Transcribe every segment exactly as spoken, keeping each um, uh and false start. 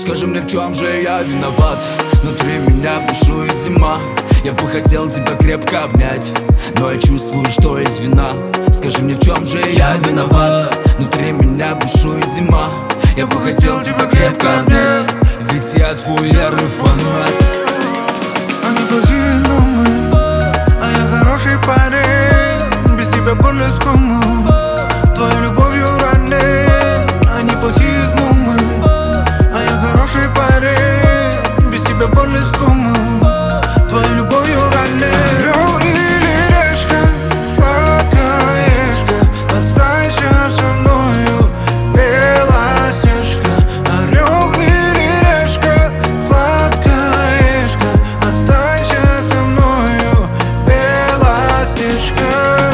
Скажи мне, в чем же я виноват? Внутри меня бушует зима. Я бы хотел тебя крепко обнять, но я чувствую, что есть вина. Скажи мне, в чем же я виноват? Внутри меня бушует зима. Я бы хотел тебя крепко обнять, ведь я твой ярый фанат. Они плохие, но мы, а я хороший парень. Без тебя более скому, твоей любовью ранен. Они плохие, но мы, а я хороший парень. Без тебя более скому, твоей любовью ранен. Орел или решка, сладкоежка, останься со мною, Белоснежка. Орел или решка, сладкоежка, останься со мною, Белоснежка.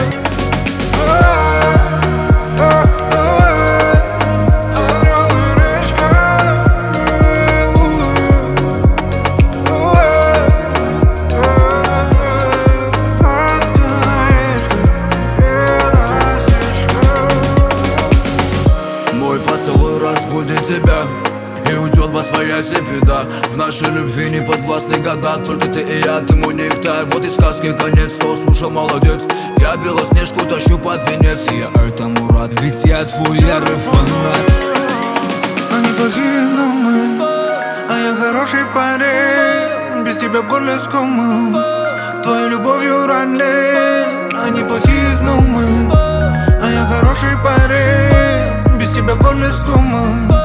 Поцелуй разбудит тебя и уйдет во своясь беда. В нашей любви не подвластны года, только ты и я, ты мой нектар. Вот и сказки конец, кто слушал, молодец. Я Белоснежку тащу под венец, и я этому рад, ведь я твой ярый фанат. Они плохие, но мы, а я хороший парень. Без тебя в горле скому, твоей любовью ранен. Они плохие, но мы, а я хороший парень. Без тебя в горле скому.